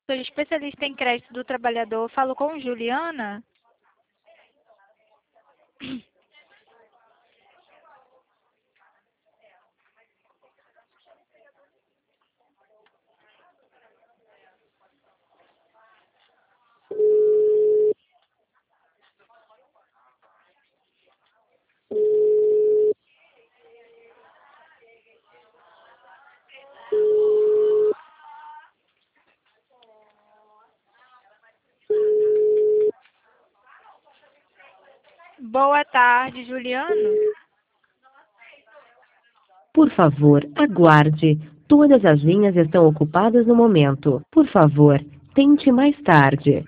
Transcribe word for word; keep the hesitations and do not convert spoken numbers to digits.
Sou especialista em crédito do trabalhador. Falo com Juliana? Boa tarde, Juliano. Por favor, aguarde. Todas as linhas estão ocupadas no momento. Por favor, tente mais tarde.